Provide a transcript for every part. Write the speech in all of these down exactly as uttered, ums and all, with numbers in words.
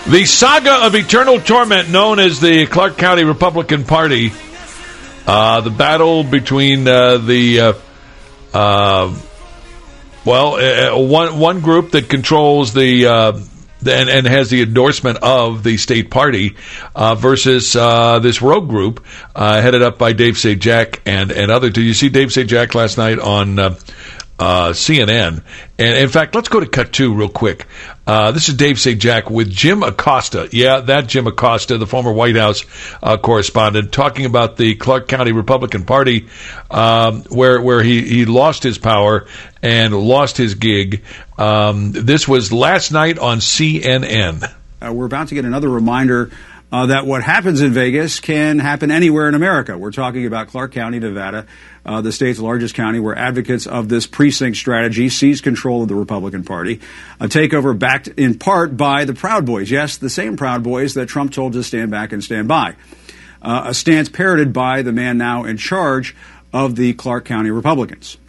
The saga of eternal torment known as the Clark County Republican Party, uh, the battle between uh, the, uh, uh, well, uh, one one group that controls the, uh, and, and has the endorsement of the state party uh, versus uh, this rogue group uh, headed up by Dave Sajak and, and others. Did you see Dave Sajak last night on uh, uh, C N N? And in fact, let's go to cut two real quick. Uh, this is Dave Sajak with Jim Acosta. Yeah, that Jim Acosta, the former White House uh, correspondent, talking about the Clark County Republican Party, um, where where he, he lost his power and lost his gig. Um, this was last night on C N N. Uh, we're about to get another reminder uh, that what happens in Vegas can happen anywhere in America. We're talking about Clark County, Nevada, uh, the state's largest county, where advocates of this precinct strategy seized control of the Republican Party. A takeover backed in part by the Proud Boys. Yes, the same Proud Boys that Trump told to stand back and stand by. Uh, a stance parroted by the man now in charge of the Clark County Republicans.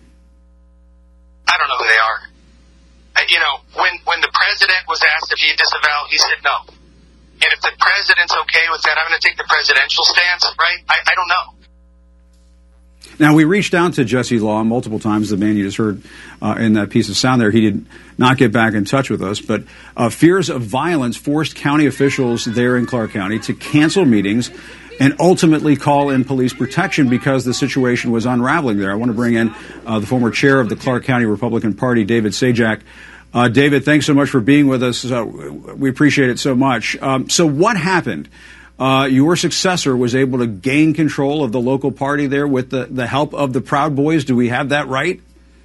I don't know who they are. Uh, you know, when, when the president was asked if he'd disavow, he said no. And if the president's okay with that, I'm going to take the presidential stance, right? I, I don't know. Now, we reached out to Jesse Law multiple times, the man you just heard uh, in that piece of sound there. He did not get back in touch with us, but uh, fears of violence forced county officials there in Clark County to cancel meetings and ultimately call in police protection because the situation was unraveling there. I want to bring in uh, the former chair of the Clark County Republican Party, David Sajak. Uh, David, thanks so much for being with us. Uh, we appreciate it so much. Um, so what happened? Uh, your successor was able to gain control of the local party there with the, the help of the Proud Boys. Do we have that right?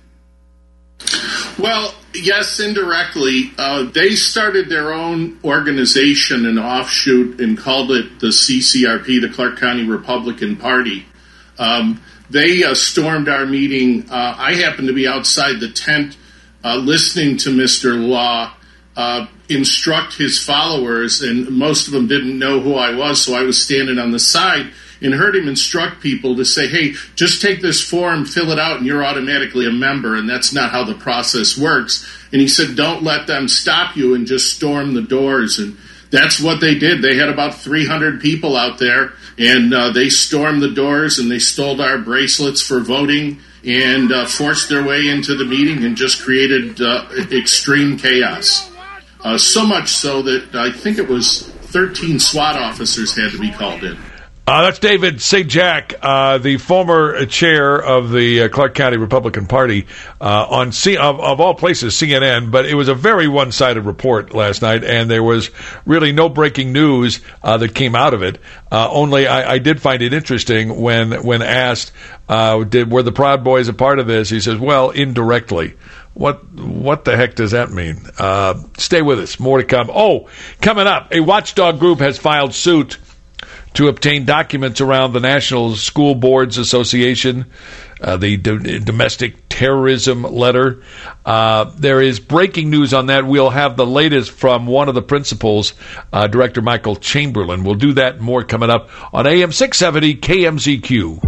Well, yes, indirectly. Uh, they started their own organization, an offshoot, and called it the C C R P, the Clark County Republican Party. Um, they uh, stormed our meeting. Uh, I happened to be outside the tent uh, listening to Mister Law uh, instruct his followers, and most of them didn't know who I was, so I was standing on the side and heard him instruct people to say, hey, just take this form, fill it out, and you're automatically a member, and that's not how the process works. And he said, don't let them stop you and just storm the doors. And that's what they did. They had about three hundred people out there, and uh, they stormed the doors, and they stole our bracelets for voting and uh, forced their way into the meeting and just created uh, extreme chaos. Uh, so much so that I think it was thirteen SWAT officers had to be called in. Uh, that's David Sajak, uh, the former chair of the uh, Clark County Republican Party, uh, on C- of, of all places, C N N. But it was a very one-sided report last night, and there was really no breaking news uh, that came out of it. Uh, only I, I did find it interesting when when asked, uh, did were the Proud Boys a part of this? He says, well, indirectly. What what the heck does that mean? Uh, stay with us. More to come. Oh, coming up, a watchdog group has filed suit to obtain documents around the National School Boards Association, uh, the do- domestic terrorism letter. Uh, there is breaking news on that. We'll have the latest from one of the principals, uh, Director Michael Chamberlain. We'll do that and more coming up on A M six seventy K M Z Q.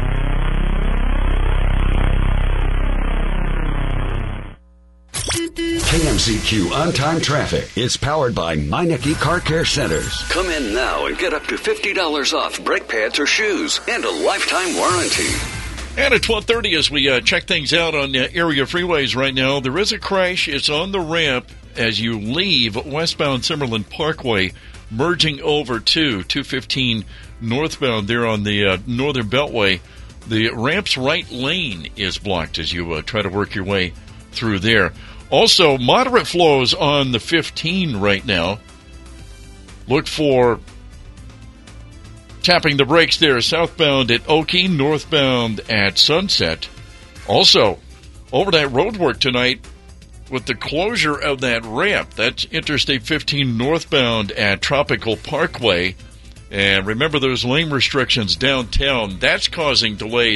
K M Z Q On-Time Traffic is powered by Meineke Car Care Centers. Come in now and get up to fifty dollars off brake pads or shoes and a lifetime warranty. And at twelve thirty, as we uh, check things out on uh, area freeways right now, there is a crash. It's on the ramp as you leave westbound Summerlin Parkway, merging over to two fifteen northbound there on the uh, Northern Beltway. The ramp's right lane is blocked as you uh, try to work your way through there. Also, moderate flows on the fifteen right now. Look for tapping the brakes there southbound at Oakey, northbound at Sunset. Also, over that roadwork tonight with the closure of that ramp. That's Interstate fifteen northbound at Tropical Parkway. And remember those lane restrictions downtown. That's causing delays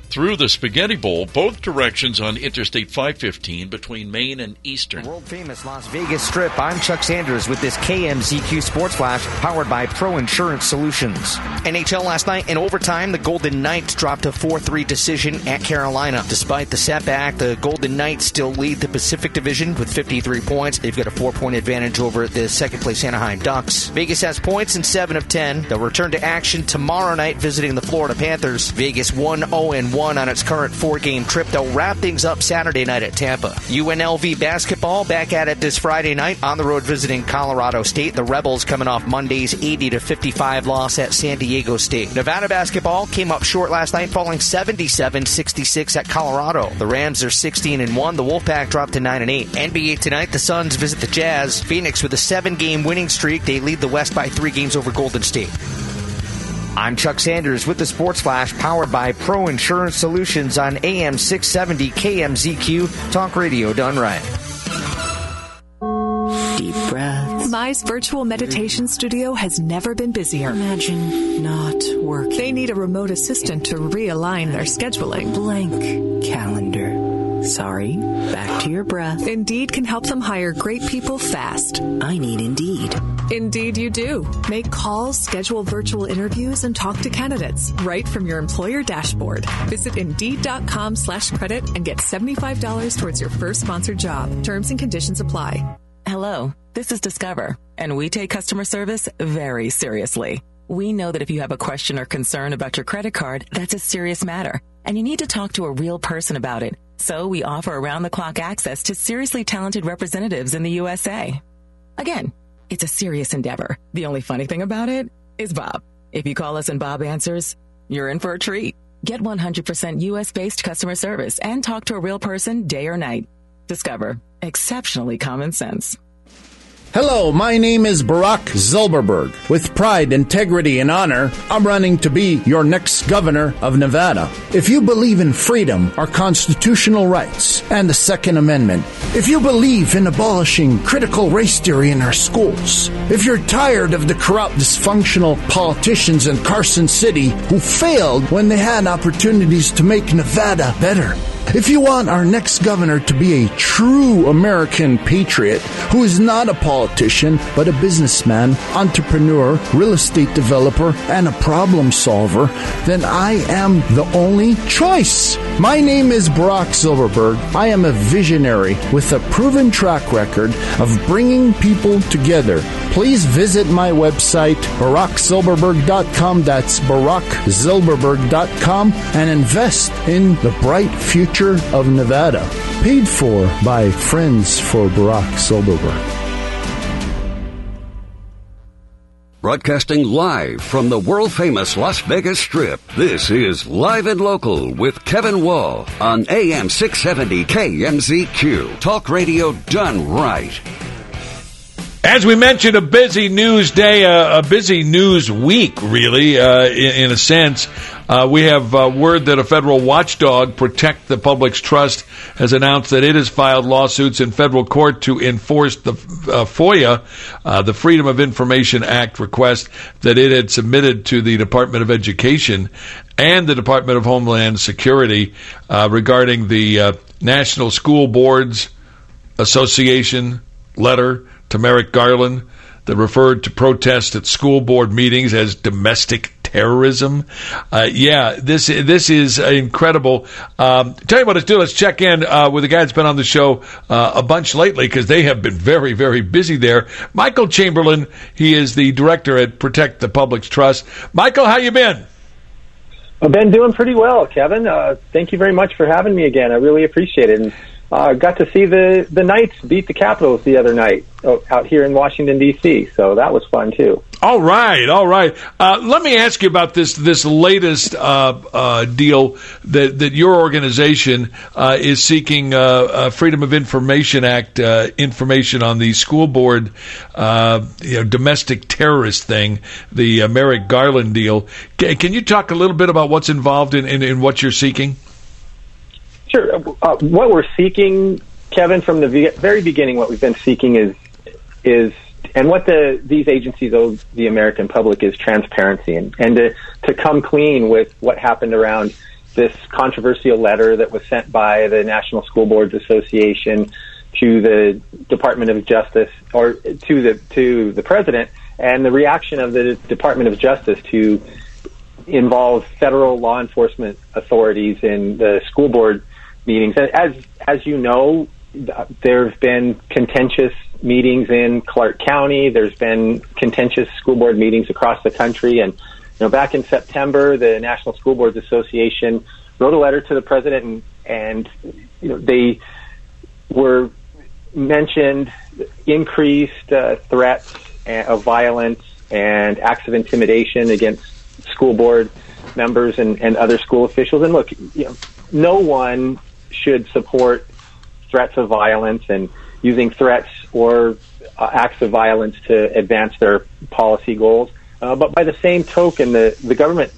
through the Spaghetti Bowl, both directions on Interstate five fifteen between Maine and Eastern. World-famous Las Vegas Strip. I'm Chuck Sanders with this K M Z Q Sports Flash powered by Pro Insurance Solutions. N H L last night in overtime, the Golden Knights dropped a four three decision at Carolina. Despite the setback, the Golden Knights still lead the Pacific Division with fifty-three points. They've got a four-point advantage over the second-place Anaheim Ducks. Vegas has points in seven of ten. They'll return to action tomorrow night visiting the Florida Panthers. Vegas one oh one on its current four-game trip. They'll wrap things up Saturday night at Tampa. U N L V basketball back at it this Friday night on the road visiting Colorado State. The Rebels coming off Monday's eighty to fifty-five loss at San Diego State. Nevada basketball came up short last night, falling seventy-seven sixty-six at Colorado. The Rams are sixteen and one. The Wolfpack dropped to nine and eight. N B A tonight, the Suns visit the Jazz. Phoenix with a seven-game winning streak. They lead the West by three games over Golden State. I'm Chuck Sanders with the Sports Flash, powered by Pro Insurance Solutions on A M six seventy K M Z Q, talk radio done right. Deep breaths. Mize Virtual Meditation Studio has never been busier. Imagine not working. They need a remote assistant to realign their scheduling. Blank calendar. Sorry, back to your breath. Indeed can help them hire great people fast. I need Indeed. Indeed you do. Make calls, schedule virtual interviews, and talk to candidates right from your employer dashboard. Visit Indeed.com slash credit and get seventy-five dollars towards your first sponsored job. Terms and conditions apply. Hello, this is Discover, and we take customer service very seriously. We know that if you have a question or concern about your credit card, that's a serious matter, and you need to talk to a real person about it. So we offer around-the-clock access to seriously talented representatives in the U S A. Again, it's a serious endeavor. The only funny thing about it is Bob. If you call us and Bob answers, you're in for a treat. Get one hundred percent U S-based customer service and talk to a real person day or night. Discover. Exceptionally common sense. Hello, my name is Barack Zilberberg. With pride, integrity, and honor, I'm running to be your next governor of Nevada. If you believe in freedom, our constitutional rights, and the Second Amendment, if you believe in abolishing critical race theory in our schools, if you're tired of the corrupt, dysfunctional politicians in Carson City who failed when they had opportunities to make Nevada better, if you want our next governor to be a true American patriot who is not a politician but a businessman, entrepreneur, real estate developer, and a problem solver, then I am the only choice. My name is Barack Zilberberg. I am a visionary with a proven track record of bringing people together. Please visit my website, barack zilberberg dot com. That's barack zilberberg dot com, and invest in the bright future of Nevada. Paid for by Friends for Barack Zilberberg. Broadcasting live from the world-famous Las Vegas Strip, this is Live and Local with Kevin Wall on A M six seventy K M Z Q. Talk radio done right. As we mentioned, a busy news day, uh, a busy news week, really, uh, in, in a sense. Uh, we have uh, word that a federal watchdog, Protect the Public's Trust, has announced that it has filed lawsuits in federal court to enforce the uh, FOIA, uh, the Freedom of Information Act request that it had submitted to the Department of Education and the Department of Homeland Security uh, regarding the uh, National School Boards Association letter to Merrick Garland that referred to protests at school board meetings as domestic terrorism. Uh, yeah, this this is incredible. Um, tell you what, let's do. Let's check in uh, with the guy that's been on the show uh, a bunch lately because they have been very, very busy there. Michael Chamberlain, he is the director at Protect the Public's Trust. Michael, how you been? I've been doing pretty well, Kevin. Uh, thank you very much for having me again. I really appreciate it. And uh, got to see the, the Knights beat the Capitals the other night oh, out here in Washington, D C, so that was fun, too. All right, all right. Uh, let me ask you about this this latest uh, uh, deal that, that your organization uh, is seeking uh, uh, Freedom of Information Act uh, information on the school board uh, you know, domestic terrorist thing, the uh, Merrick Garland deal. C- can you talk a little bit about what's involved in, in, in what you're seeking? Sure. Uh, what we're seeking, Kevin, from the very beginning, what we've been seeking is is and what the these agencies owe the American public is transparency and, and to, to come clean with what happened around this controversial letter that was sent by the National School Boards Association to the Department of Justice, or to the to the president, and the reaction of the Department of Justice to involve federal law enforcement authorities in the school board meetings. And as as you know, there have been contentious meetings in Clark County. There's been contentious school board meetings across the country. And, you know, back in September, the National School Boards Association wrote a letter to the president, and, and you know, they were mentioned increased uh, threats of violence and acts of intimidation against school board members and, and other school officials. And look, you know, no one should support threats of violence and using threats or uh, acts of violence to advance their policy goals. Uh, but by the same token, the, the government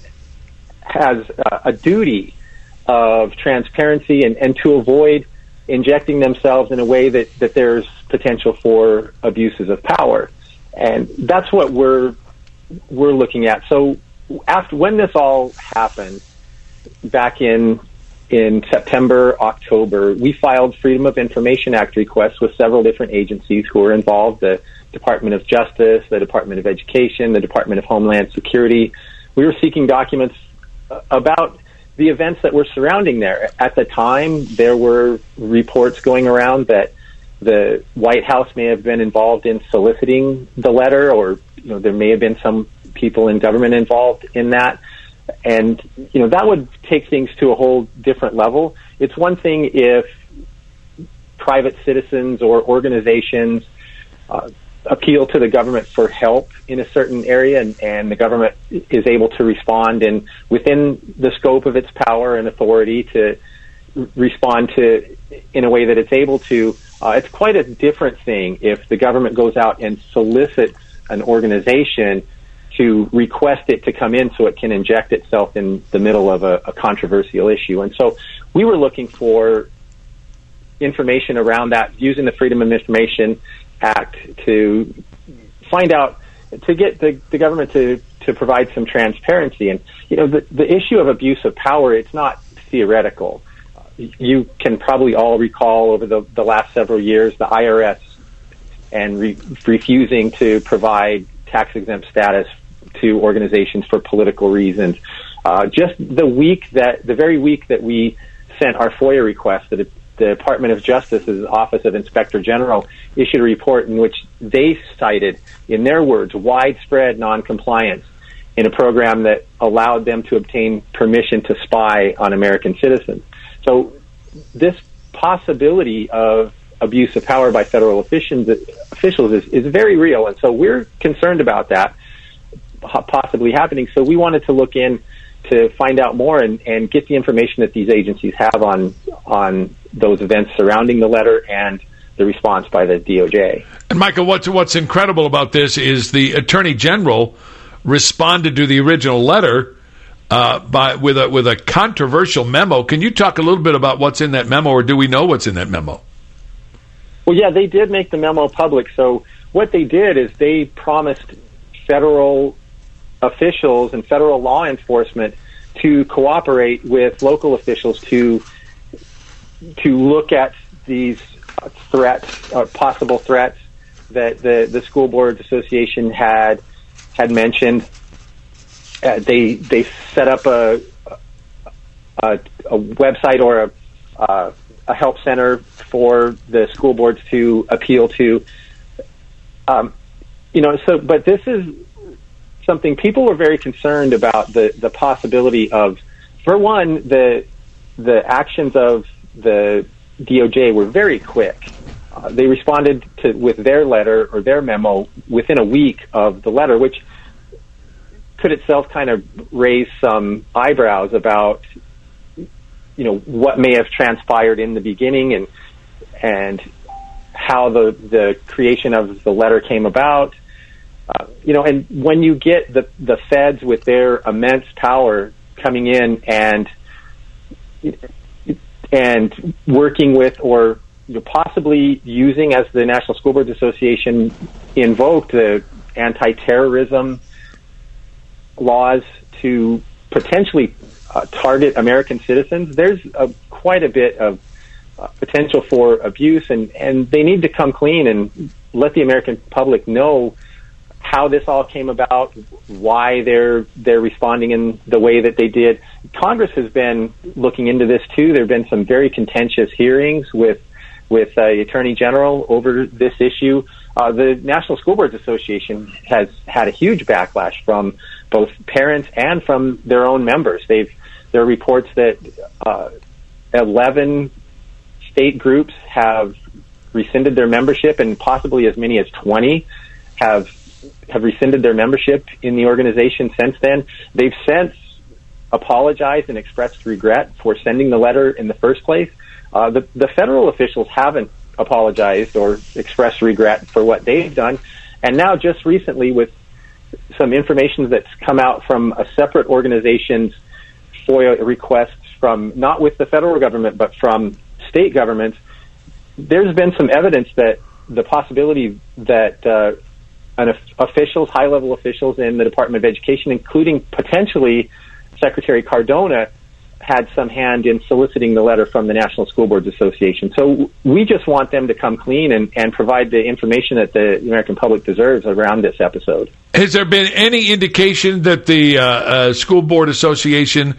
has uh, a duty of transparency and, and to avoid injecting themselves in a way that, that there's potential for abuses of power. And that's what we're we're looking at. So after when this all happened back in in September, October, we filed Freedom of Information Act requests with several different agencies who were involved, the Department of Justice, the Department of Education, the Department of Homeland Security. We were seeking documents about the events that were surrounding there. At the time, there were reports going around that the White House may have been involved in soliciting the letter, or you know, there may have been some people in government involved in that. And, you know, that would take things to a whole different level. It's one thing if private citizens or organizations uh, appeal to the government for help in a certain area, and, and the government is able to respond and within the scope of its power and authority to r- respond to in a way that it's able to. Uh, it's quite a different thing if the government goes out and solicits an organization to request it to come in so it can inject itself in the middle of a, a controversial issue. And so we were looking for information around that using the Freedom of Information Act to find out, to get the, the government to, to provide some transparency. And, you know, the, the issue of abuse of power, it's not theoretical. You can probably all recall over the, the last several years, the I R S and re- refusing to provide tax-exempt status to organizations for political reasons. Uh, just the week that, the very week that we sent our FOIA request, the, the Department of Justice's Office of Inspector General issued a report in which they cited, in their words, widespread noncompliance in a program that allowed them to obtain permission to spy on American citizens. So this possibility of abuse of power by federal officials, officials is, is very real. And so we're concerned about that possibly happening. So we wanted to look in to find out more and, and get the information that these agencies have on on those events surrounding the letter and the response by the D O J. And Michael, what's what's incredible about this is the Attorney General responded to the original letter uh, by with a with a controversial memo. Can you talk a little bit about what's in that memo, or do we know what's in that memo? Well, yeah, they did make the memo public. So what they did is they promised federal officials and federal law enforcement to cooperate with local officials to to look at these threats, or possible threats that the, the School Boards Association had had mentioned. Uh, they they set up a a, a website or a uh, a help center for the school boards to appeal to. Um, you know, so but this is something people were very concerned about, the, the possibility of, for one, the the actions of the D O J were very quick. Uh, they responded to with their letter or their memo within a week of the letter, which could itself kind of raise some eyebrows about, you know, what may have transpired in the beginning and and how the the creation of the letter came about. Uh, you know, and when you get the the feds with their immense power coming in and and working with, or you know, possibly using, as the National School Boards Association invoked, the anti-terrorism laws to potentially uh, target American citizens, there's a, quite a bit of uh, potential for abuse, and, and they need to come clean and let the American public know how this all came about, why they're they're responding in the way that they did. Congress has been looking into this too. There have been some very contentious hearings with with uh, the Attorney General over this issue. Uh, the National School Boards Association has had a huge backlash from both parents and from their own members. They've there are reports that uh, eleven state groups have rescinded their membership, and possibly as many as twenty have have rescinded their membership in the organization since then. They've since apologized and expressed regret for sending the letter in the first place. Uh, the, the federal officials haven't apologized or expressed regret for what they've done. And now just recently, with some information that's come out from a separate organization's FOIA requests from, not with the federal government, but from state governments, there's been some evidence that the possibility that uh, an officials, high-level officials in the Department of Education, including potentially Secretary Cardona, had some hand in soliciting the letter from the National School Boards Association. So we just want them to come clean and, and provide the information that the American public deserves around this episode. Has there been any indication that the uh, uh, School Board Association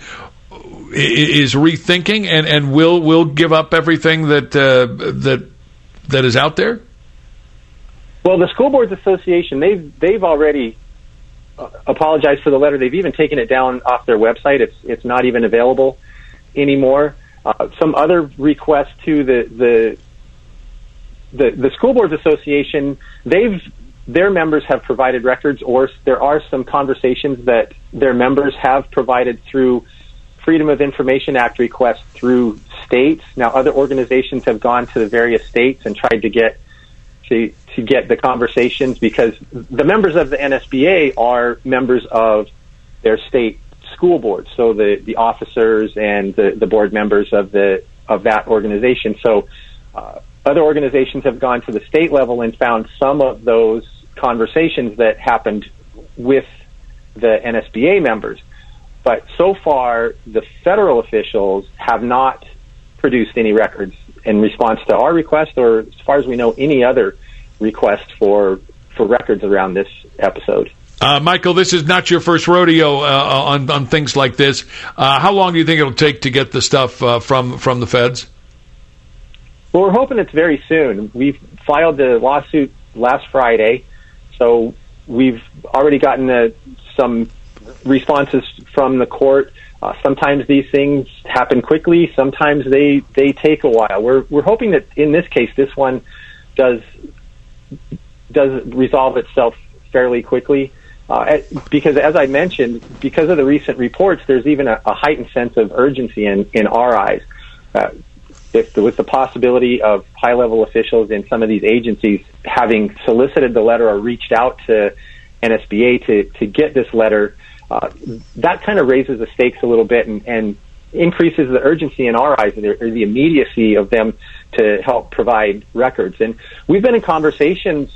is rethinking and, and will will give up everything that uh, that that is out there? Well, the School Boards Association, they've they've already uh, apologized for the letter. They've even taken it down off their website. It's it's not even available anymore. Uh, some other requests to the the the, the School Boards Association, they've their members have provided records, or there are some conversations that their members have provided through Freedom of Information Act requests through states. Now, other organizations have gone to the various states and tried to get to to get the conversations, because the members of the N S B A are members of their state school boards, so the, the officers and the, the board members of the of that organization. So uh, other organizations have gone to the state level and found some of those conversations that happened with the N S B A members. But so far, the federal officials have not produced any records in response to our request, or as far as we know, any other request for for records around this episode. Uh, Michael, this is not your first rodeo uh, on on things like this. Uh, how long do you think it'll take to get the stuff uh, from from the feds? Well, we're hoping it's very soon. We filed the lawsuit last Friday, so we've already gotten uh, some responses from the court. Uh, sometimes these things happen quickly. Sometimes they, they take a while. We're we're hoping that in this case, this one does does resolve itself fairly quickly. Uh, because, as I mentioned, because of the recent reports, there's even a, a heightened sense of urgency in, in our eyes. Uh, if there was the possibility of high-level officials in some of these agencies having solicited the letter or reached out to N S B A to, to get this letter, uh, that kind of raises the stakes a little bit and, and increases the urgency in our eyes, or the immediacy of them to help provide records. And we've been in conversations.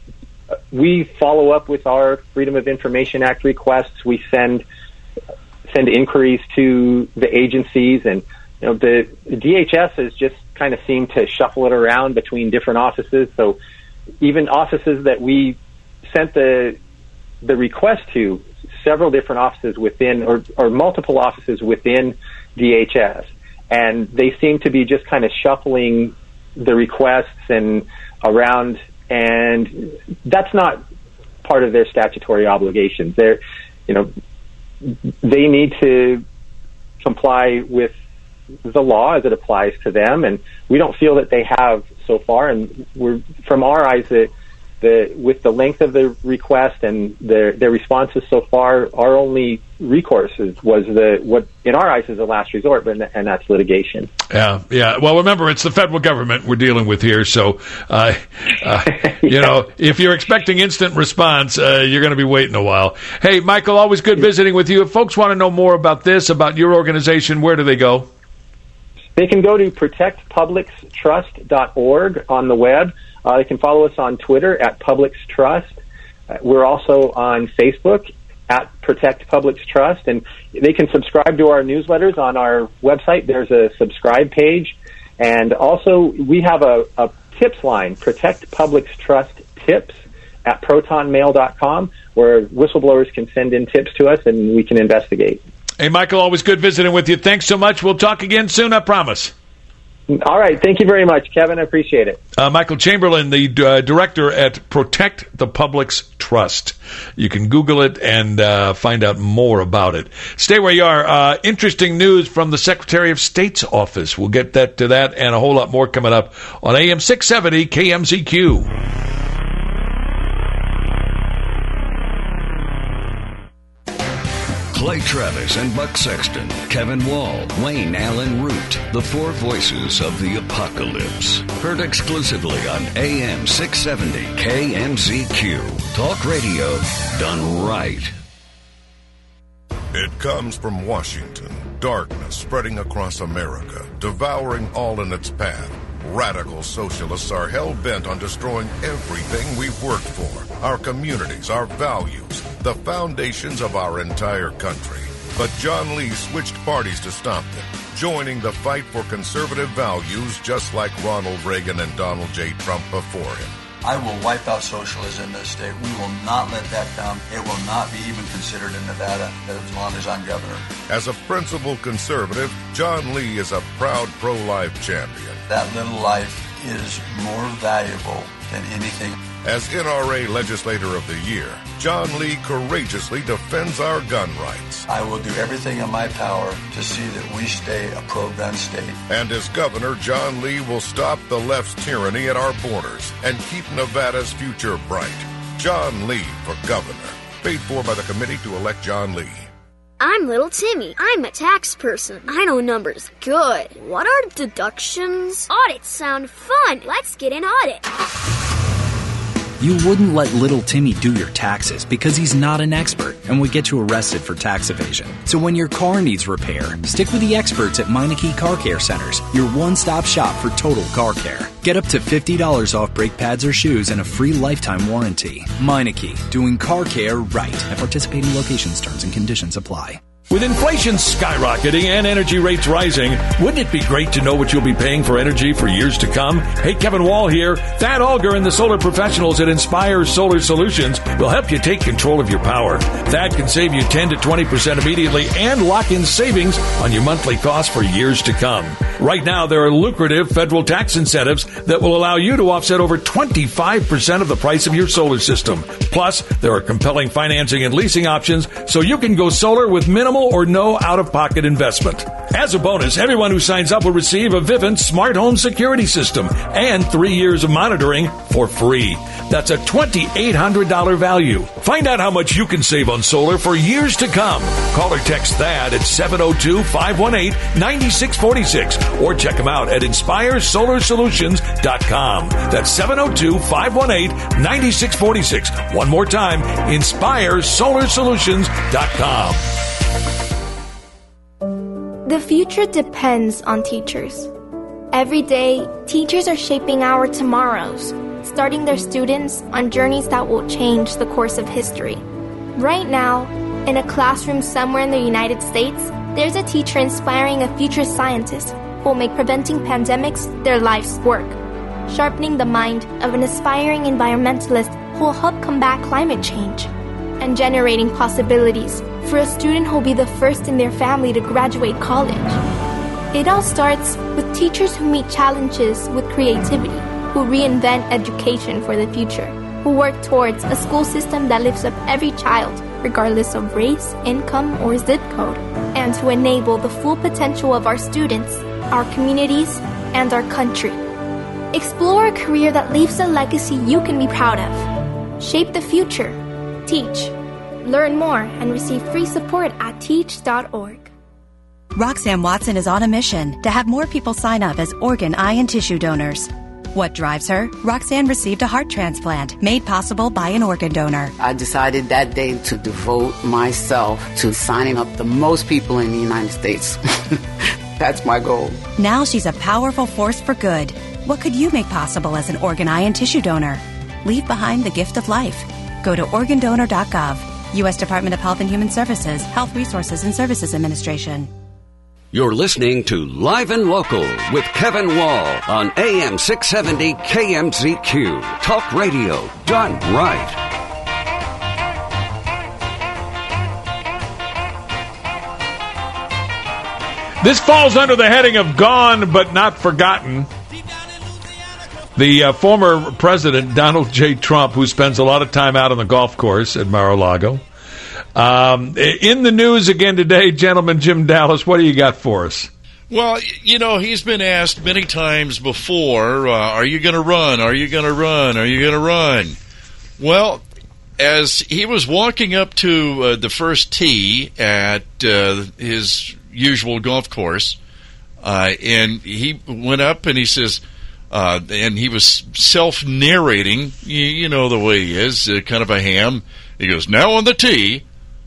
We follow up with our Freedom of Information Act requests. We send send inquiries to the agencies, and you know the, the D H S has just kind of seemed to shuffle it around between different offices. So even offices that we sent the the request to, several different offices within, or, or multiple offices within D H S, and they seem to be just kind of shuffling the requests and around. And that's not part of their statutory obligations. They're, you know, they need to comply with the law as it applies to them, and we don't feel that they have so far. And we're, from our eyes, that the with the length of the request and their their responses so far, our only recourse is, was the what in our eyes is the last resort, but and that's litigation. Yeah, yeah. Well, remember, it's the federal government we're dealing with here, so uh, uh, you yeah. know, if you're expecting instant response, uh, you're going to be waiting a while. Hey, Michael, always good visiting with you. If folks want to know more about this, about your organization, where do they go? They can go to protect publics trust dot org on the web. Uh, they can follow us on Twitter at Publics Trust. Uh, we're also on Facebook at Protect Public's Trust, and they can subscribe to our newsletters on our website. There's a subscribe page, and also we have a, a tips line, Protect Public's Trust Tips at proton mail dot com, where whistleblowers can send in tips to us and we can investigate. Hey, Michael, always good visiting with you. Thanks so much. We'll talk again soon, I promise. All right. Thank you very much, Kevin. I appreciate it. Uh, Michael Chamberlain, the uh, director at Protect the Public's Trust. You can Google it and uh, find out more about it. Stay where you are. Uh, interesting news from the Secretary of State's office. We'll get that to that and a whole lot more coming up on A M six seventy K M Z Q. Clay Travis and Buck Sexton, Kevin Wall, Wayne Allen Root, the four voices of the apocalypse. Heard exclusively on A M six seventy K M Z Q. Talk radio done right. It comes from Washington. Darkness spreading across America, devouring all in its path. Radical socialists are hell-bent on destroying everything we've worked for. Our communities, our values, the foundations of our entire country. But John Lee switched parties to stop them, joining the fight for conservative values just like Ronald Reagan and Donald J. Trump before him. I will wipe out socialism in this state. We will not let that come. It will not be even considered in Nevada as long as I'm governor. As a principled conservative, John Lee is a proud pro-life champion. That little life is more valuable than anything. As N R A Legislator of the Year, John Lee courageously defends our gun rights. I will do everything in my power to see that we stay a pro-gun state. And as governor, John Lee will stop the left's tyranny at our borders and keep Nevada's future bright. John Lee for governor. Paid for by the committee to elect John Lee. I'm little Timmy. I'm a tax person. I know numbers good. What are deductions? Audits sound fun. Let's get an audit. You wouldn't let little Timmy do your taxes because he's not an expert and would get you arrested for tax evasion. So when your car needs repair, stick with the experts at Meineke Car Care Centers, your one-stop shop for total car care. Get up to fifty dollars off brake pads or shoes and a free lifetime warranty. Meineke, doing car care right. At participating locations, terms and conditions apply. With inflation skyrocketing and energy rates rising, wouldn't it be great to know what you'll be paying for energy for years to come? Hey, Kevin Wall here. Thad Alger and the solar professionals at Inspire Solar Solutions will help you take control of your power. Thad can save you ten to twenty percent immediately and lock in savings on your monthly costs for years to come. Right now, there are lucrative federal tax incentives that will allow you to offset over twenty-five percent of the price of your solar system. Plus, there are compelling financing and leasing options so you can go solar with minimal or no out-of-pocket investment. As a bonus, everyone who signs up will receive a Vivint smart home security system and three years of monitoring for free. That's a two thousand eight hundred dollars value. Find out how much you can save on solar for years to come. Call or text THAD at seven oh two, five one eight, nine six four six or check them out at inspire solar solutions dot com. That's seven oh two, five one eight, nine six four six. One more time, inspire solar solutions dot com. The future depends on teachers. Every day, teachers are shaping our tomorrows, starting their students on journeys that will change the course of history. Right now, in a classroom somewhere in the United States, there's a teacher inspiring a future scientist who will make preventing pandemics their life's work, sharpening the mind of an aspiring environmentalist who will help combat climate change, and generating possibilities for a student who will be the first in their family to graduate college. It all starts with teachers who meet challenges with creativity, who reinvent education for the future, who work towards a school system that lifts up every child, regardless of race, income, or zip code, and to enable the full potential of our students, our communities, and our country. Explore a career that leaves a legacy you can be proud of. Shape the future. Teach. Learn more and receive free support at teach dot org. Roxanne Watson is on a mission to have more people sign up as organ, eye, and tissue donors. What drives her? Roxanne received a heart transplant made possible by an organ donor. I decided that day to devote myself to signing up the most people in the United States. That's my goal. Now she's a powerful force for good. What could you make possible as an organ, eye, and tissue donor? Leave behind the gift of life. Go to organ donor dot gov. U S Department of Health and Human Services, Health Resources and Services Administration. You're listening to Live and Local with Kevin Wall on A M six seventy K M Z Q. Talk radio done right. This falls under the heading of Gone But Not Forgotten. The uh, former president, Donald J. Trump, who spends a lot of time out on the golf course at Mar-a-Lago. Um, in the news again today, gentlemen, Jim Dallas, what do you got for us? Well, you know, he's been asked many times before, uh, are you going to run? Are you going to run? Are you going to run? Well, as he was walking up to uh, the first tee at uh, his usual golf course, uh, and he went up and he says, uh, and he was self-narrating, you, you know the way he is, uh, kind of a ham. He goes, now on the tee,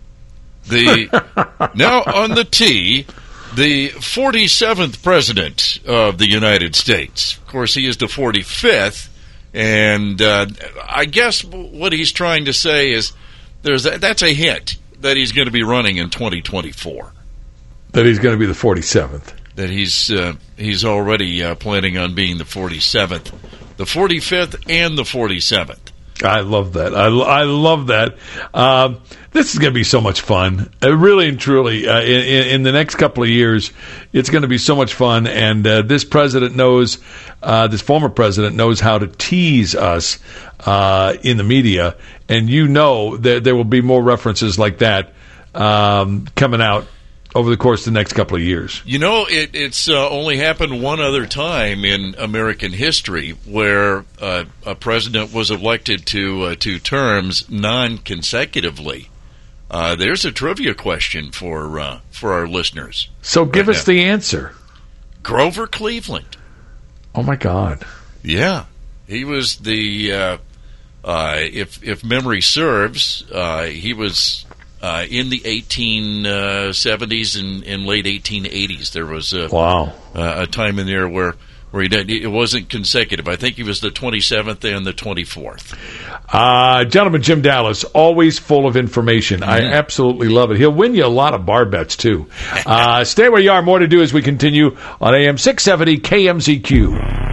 the now on the tee, the forty-seventh president of the United States. Of course, he is the forty-fifth, and uh, I guess what he's trying to say is there's a, that's a hint that he's going to be running in twenty twenty-four. That he's going to be the forty-seventh. That he's uh, he's already uh, planning on being the forty-seventh, the forty-fifth, and the forty-seventh. I love that. I, I love that. Um, this is going to be so much fun. Uh, really and truly, uh, in, in the next couple of years, it's going to be so much fun. And uh, this president knows, uh, this former president knows how to tease us uh, in the media. And you know that there will be more references like that um, coming out over the course of the next couple of years. You know, it, it's uh, only happened one other time in American history where uh, a president was elected to uh, two terms non-consecutively. Uh, there's a trivia question for uh, for our listeners. So give right us now. the answer. Grover Cleveland. Oh, my God. Yeah. He was the, uh, uh, if, if memory serves, uh, he was... Uh, in the eighteen seventies and, and late eighteen eighties, there was a, wow. uh, a time in there where, where he did, it wasn't consecutive. I think he was the twenty-seventh and the twenty-fourth. Uh, gentleman, Jim Dallas, always full of information. Mm-hmm. I absolutely love it. He'll win you a lot of bar bets, too. uh, stay where you are. More to do as we continue on A M six seventy K M Z Q.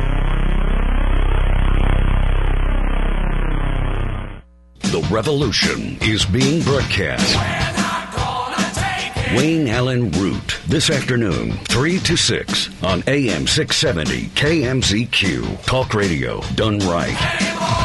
The revolution is being broadcast. Wayne Allen Root, this afternoon, three to six on A M six seventy K M Z Q. Talk radio done right.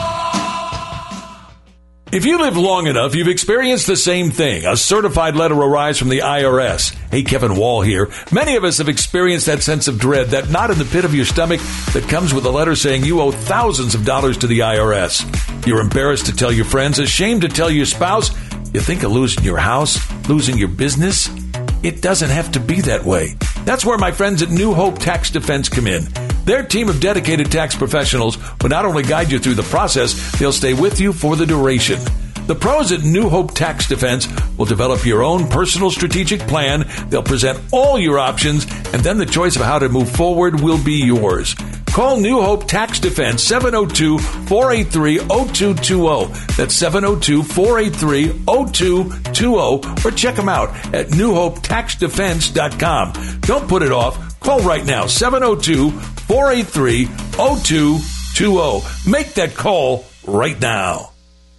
If you live long enough, you've experienced the same thing. A certified letter arrives from the I R S. Hey, Kevin Wall here. Many of us have experienced that sense of dread, that knot in the pit of your stomach that comes with a letter saying you owe thousands of dollars to the I R S. You're embarrassed to tell your friends, ashamed to tell your spouse. You think of losing your house, losing your business. It doesn't have to be that way. That's where my friends at New Hope Tax Defense come in. Their team of dedicated tax professionals will not only guide you through the process, they'll stay with you for the duration. The pros at New Hope Tax Defense will develop your own personal strategic plan. They'll present all your options, and then the choice of how to move forward will be yours. Call New Hope Tax Defense, seven oh two, four eight three, oh two two oh. That's seven oh two, four eight three, oh two two oh. Or check them out at new hope tax defense dot com. Don't put it off. Call right now, seven oh two, four eight three, oh two two oh. Make that call right now.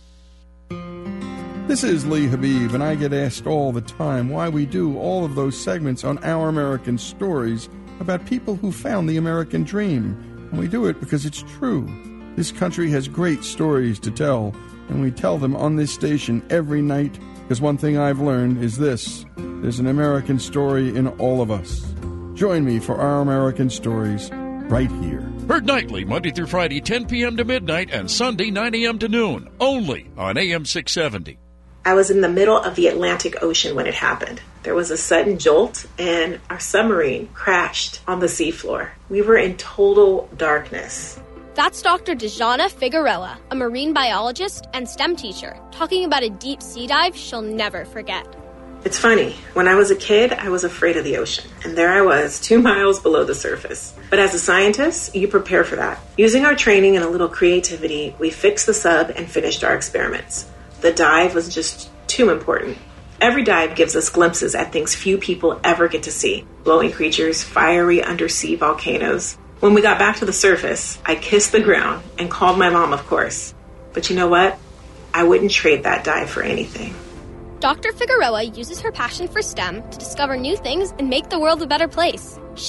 This is Lee Habib, and I get asked all the time why we do all of those segments on Our American Stories about people who found the American dream. And we do it because it's true. This country has great stories to tell, and we tell them on this station every night, because one thing I've learned is this: there's an American story in all of us. Join me for Our American Stories right here. Heard nightly, Monday through Friday, ten p.m. to midnight, and Sunday, nine a.m. to noon, only on A M six seventy. I was in the middle of the Atlantic Ocean when it happened. There was a sudden jolt, and our submarine crashed on the seafloor. We were in total darkness. That's Doctor Dejana Figueroa, a marine biologist and STEM teacher, talking about a deep sea dive she'll never forget. It's funny. When I was a kid, I was afraid of the ocean, and there I was, two miles below the surface. But as a scientist, you prepare for that. Using our training and a little creativity, we fixed the sub and finished our experiments. The dive was just Too important. Every dive gives us glimpses at things few people ever get to see. Glowing creatures, fiery undersea volcanoes. When we got back to the surface, I kissed the ground and called my mom, of course. But you know what? I wouldn't trade that dive for anything. Doctor Figueroa uses her passion for STEM to discover new things and make the world a better place.